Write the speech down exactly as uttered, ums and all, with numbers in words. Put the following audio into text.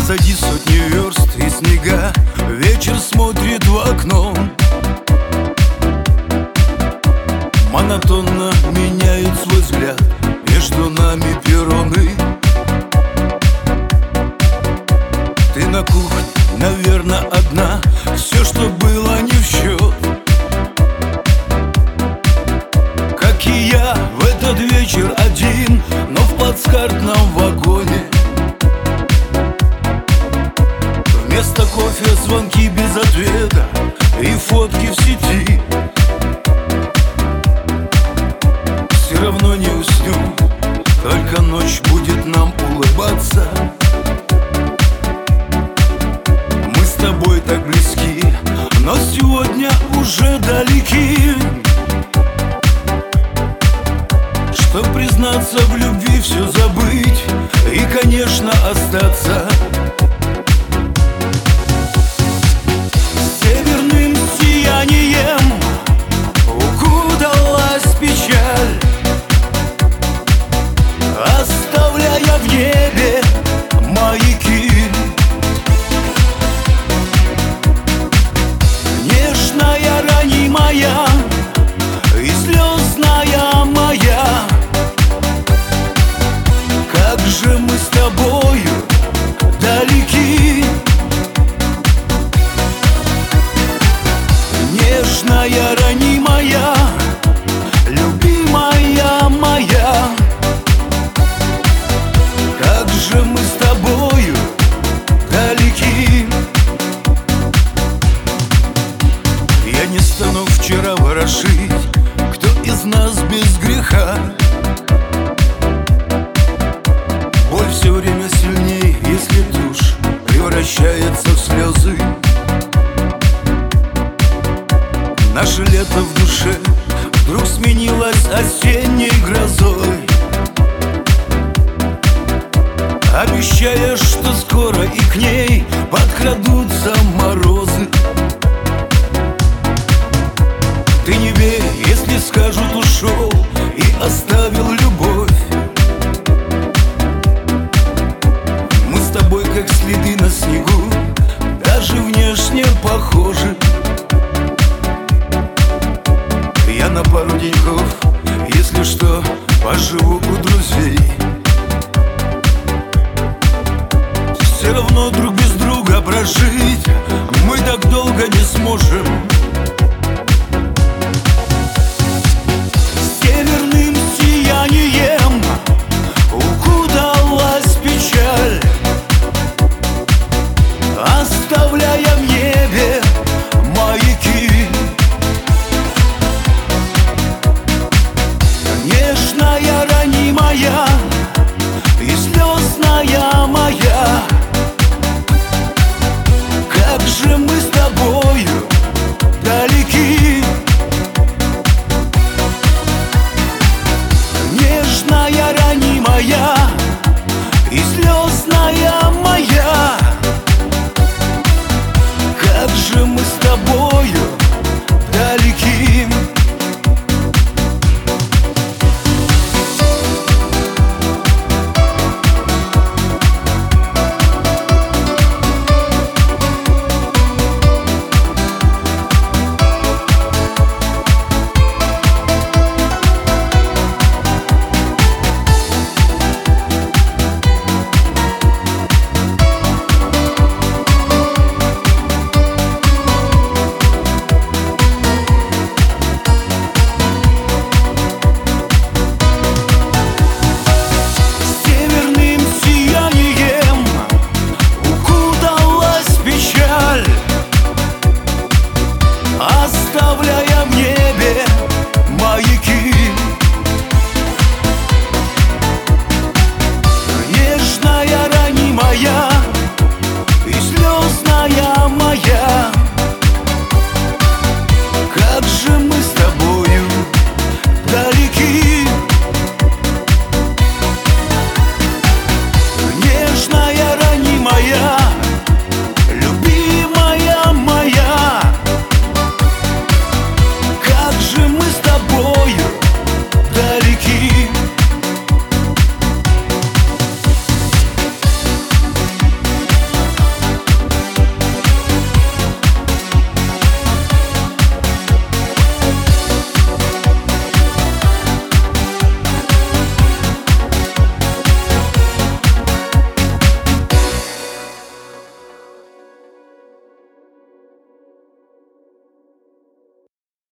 Позади сотни верст и снега, вечер смотрит в окно. Монотонно меняет свой взгляд, между нами перроны. Ты на кухне, наверное, одна, все, что было, не в счет. Как и я в этот вечер один, но в плацкартном вагоне. Вместо кофе звонки без ответа и фотки в сети. Все равно не усню, только ночь будет нам улыбаться. Мы с тобой так близки, но сегодня уже далеки. Чтоб признаться в любви, все забыть и, конечно, остаться. Северным сиянием укуталась печаль, оставляя в небе маяки. Нежная, ранимая и слезная моя, как же мы с тобою далеки. Нежная, ранимая, любимая моя, как же мы с тобою далеки. Я не стану вчера ворошить, кто из нас без греха. Боль все время сильней, если тушь превращается в слезы. Наше лето в душе вдруг сменилось осенней грозой, обещая, что скоро и к ней подкрадутся морозы. Ты не верь, если скажут, ушел и оставил любовь. Мы с тобой как следы на снегу, даже внешне похожи. Я на пару деньков, если что, поживу у друзей. Все равно друг без друга прожить